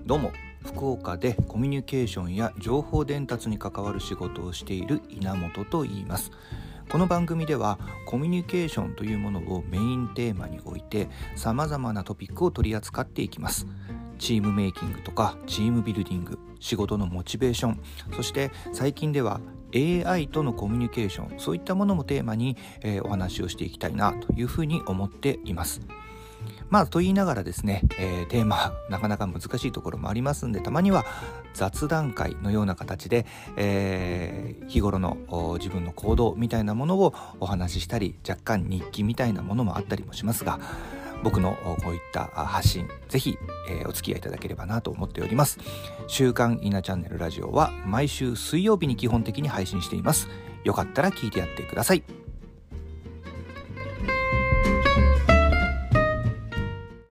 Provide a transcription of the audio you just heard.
どうも、福岡でコミュニケーションや情報伝達に関わる仕事をしている稲本と言います。この番組ではコミュニケーションというものをメインテーマに置いて様々なトピックを取り扱っていきます。チームメイキングとかチームビルディング、仕事のモチベーション、そして最近では AI とのコミュニケーション、そういったものもテーマに、お話をしていきたいなというふうに思っています。と言いながらですね、テーマなかなか難しいところもありますんで、たまには雑談会のような形で、日頃の自分の行動みたいなものをお話ししたり、若干日記みたいなものもあったりもしますが、僕のこういった発信、ぜひ、お付き合いいただければなと思っております。週刊稲チャンネルラジオは毎週水曜日に基本的に配信しています。よかったら聞いてやってください。